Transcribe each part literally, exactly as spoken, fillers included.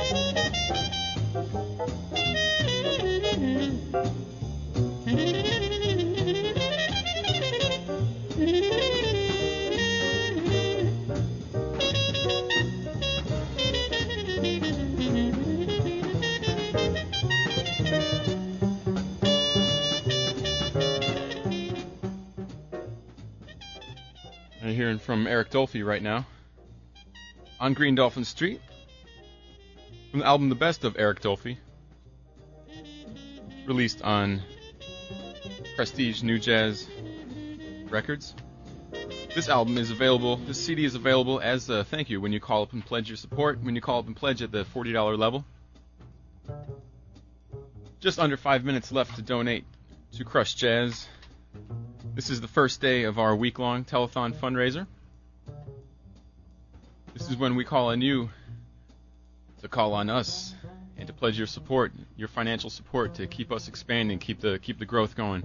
We're hearing from Eric Dolphy right now on Green Dolphin Street from the album The Best of Eric Dolphy, released on Prestige New Jazz Records. This album is available, this C D is available as a thank you when you call up and pledge your support, when you call up and pledge at the forty dollars level. Just under five minutes left to donate to Crush Jazz. This is the first day of our week-long telethon fundraiser. This is when we call on you to call on us and to pledge your support, your financial support to keep us expanding, keep the keep the growth going.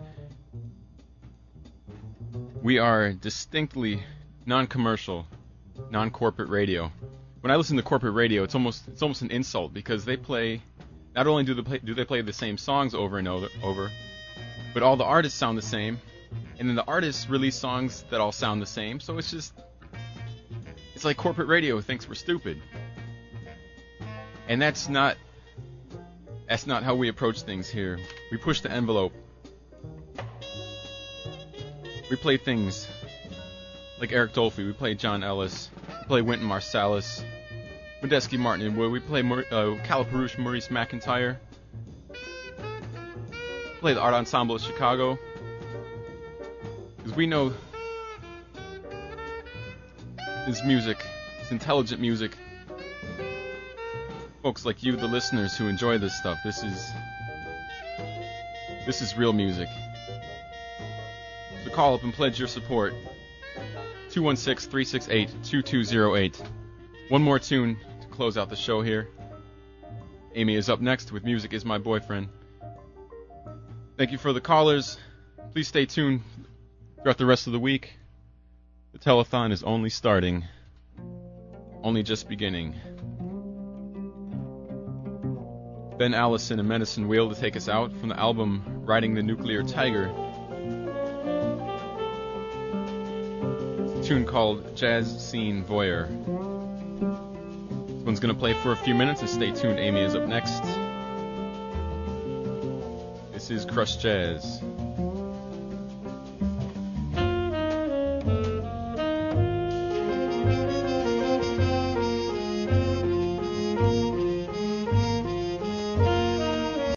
We are distinctly non-commercial, non-corporate radio. When I listen to corporate radio, it's almost it's almost an insult because they play. Not only do they play, do they play the same songs over and over, over, but all the artists sound the same. And then the artists release songs that all sound the same, so it's just, it's like corporate radio thinks we're stupid. And that's not, that's not how we approach things here. We push the envelope. We play things like Eric Dolphy, we play John Ellis, we play Wynton Marsalis, Medeski Martin and Wood, we play Mar- uh, Calaparouche, Maurice McIntyre, play the Art Ensemble of Chicago. Because we know this music, this intelligent music, folks like you, the listeners who enjoy this stuff, this is this is real music. So call up and pledge your support. two one six, three six eight, two two zero eight. One more tune to close out the show here. Amy is up next with Music Is My Boyfriend. Thank you for the callers. Please stay tuned throughout the rest of the week. The telethon is only starting, only just beginning. Ben Allison and Medicine Wheel to take us out from the album Riding the Nuclear Tiger. It's a tune called Jazz Scene Voyeur. This one's going to play for a few minutes, and stay tuned. Amy is up next. This is Crush Jazz.